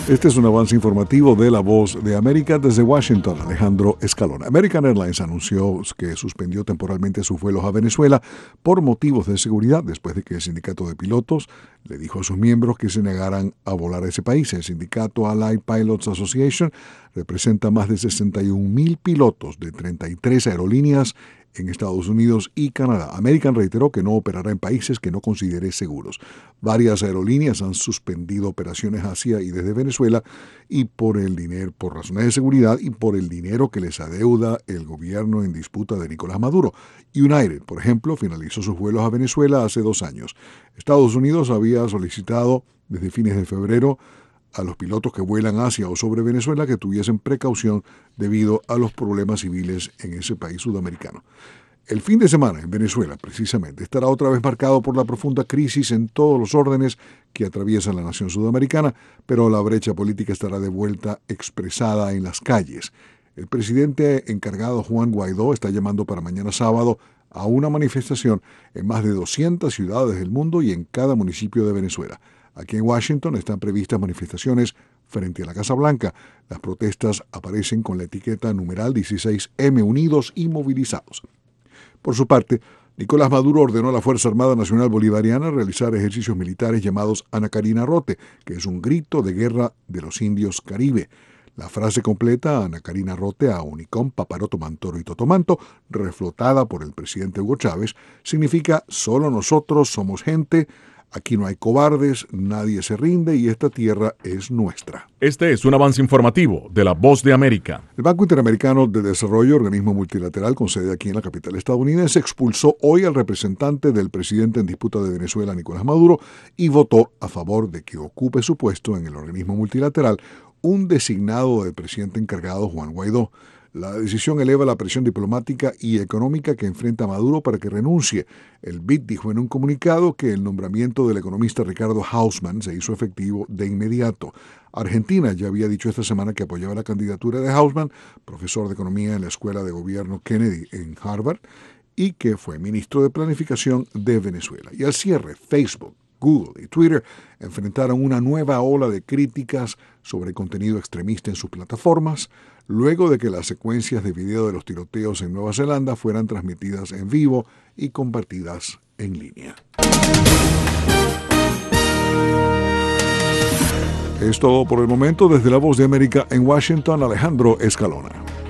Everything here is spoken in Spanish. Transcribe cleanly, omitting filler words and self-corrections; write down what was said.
Este es un avance informativo de La Voz de América desde Washington. Alejandro Escalona. American Airlines anunció que suspendió temporalmente sus vuelos a Venezuela por motivos de seguridad después de que el sindicato de pilotos le dijo a sus miembros que se negaran a volar a ese país. El sindicato Allied Pilots Association representa más de 61,000 pilotos de 33 aerolíneas en Estados Unidos y Canadá. American reiteró que no operará en países que no considere seguros. Varias aerolíneas han suspendido operaciones hacia y desde Venezuela y por razones de seguridad y por el dinero que les adeuda el gobierno en disputa de Nicolás Maduro. United, por ejemplo, finalizó sus vuelos a Venezuela hace 2 años. Estados Unidos había solicitado desde fines de febrero a los pilotos que vuelan hacia o sobre Venezuela que tuviesen precaución debido a los problemas civiles en ese país sudamericano. El fin de semana en Venezuela, precisamente, estará otra vez marcado por la profunda crisis en todos los órdenes que atraviesan la nación sudamericana, pero la brecha política estará de vuelta expresada en las calles. El presidente encargado Juan Guaidó está llamando para mañana sábado a una manifestación en más de 200 ciudades del mundo y en cada municipio de Venezuela. Aquí en Washington están previstas manifestaciones frente a la Casa Blanca. Las protestas aparecen con la etiqueta numeral 16M, unidos y movilizados. Por su parte, Nicolás Maduro ordenó a la Fuerza Armada Nacional Bolivariana realizar ejercicios militares llamados Anacarina Rote, que es un grito de guerra de los indios Caribe. La frase completa, Anacarina Rote a Unicom, Paparoto Mantoro y Totomanto, reflotada por el presidente Hugo Chávez, significa solo nosotros somos gente. Aquí no hay cobardes, nadie se rinde y esta tierra es nuestra. Este es un avance informativo de La Voz de América. El Banco Interamericano de Desarrollo, organismo multilateral con sede aquí en la capital estadounidense, expulsó hoy al representante del presidente en disputa de Venezuela, Nicolás Maduro, y votó a favor de que ocupe su puesto en el organismo multilateral un designado del presidente encargado, Juan Guaidó. La decisión eleva la presión diplomática y económica que enfrenta Maduro para que renuncie. El BID dijo en un comunicado que el nombramiento del economista Ricardo Hausmann se hizo efectivo de inmediato. Argentina ya había dicho esta semana que apoyaba la candidatura de Hausmann, profesor de economía en la Escuela de Gobierno Kennedy en Harvard, y que fue ministro de Planificación de Venezuela. Y al cierre, Facebook, Google y Twitter enfrentaron una nueva ola de críticas sobre contenido extremista en sus plataformas, luego de que las secuencias de video de los tiroteos en Nueva Zelanda fueran transmitidas en vivo y compartidas en línea. Es todo por el momento. Desde La Voz de América en Washington, Alejandro Escalona.